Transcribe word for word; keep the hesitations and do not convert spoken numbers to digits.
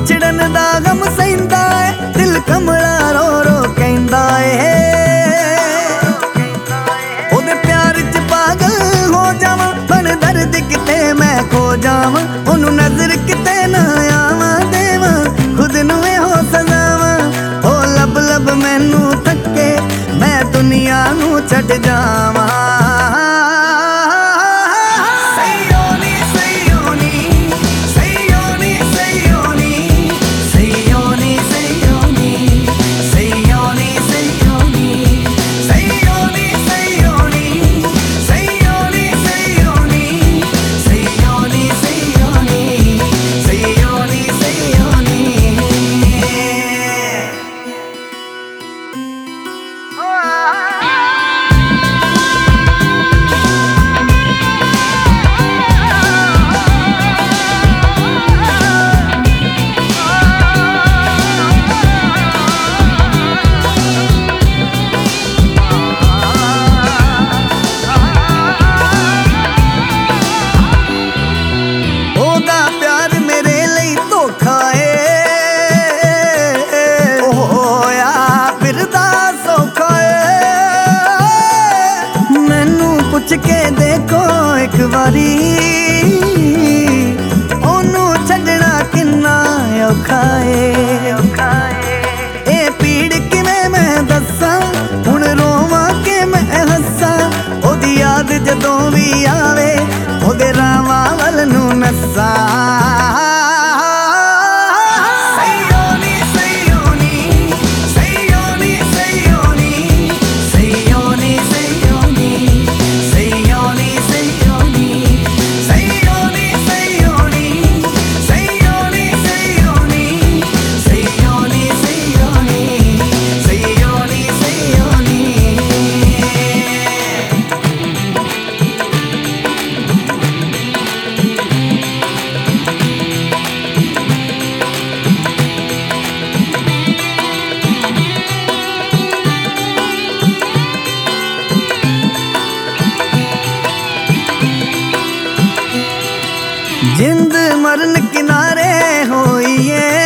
विछड़न दा गम सहिंदा है, दिल कमला रो रो कहंदा है। ओदे प्यार च पागल हो जावां, बन दर्द किते मैं खो जावां, ओनू नजर किते ना आवां देवां, खुद नूं हो सजावां। ओ लब लब मैनू थके, मैं दुनिया नूं छड्ड जावां। पुछ के देखो एक बारी, ओनू छड्डना किन्ना औखा है। ए पीड़ किवें मैं दस्सां, हुण रोवां के मैं हस्सां, ओदी याद जदों भी आवे, ओदे रावां वल नूं नस्सां। जिंद मरन किनारे होइए,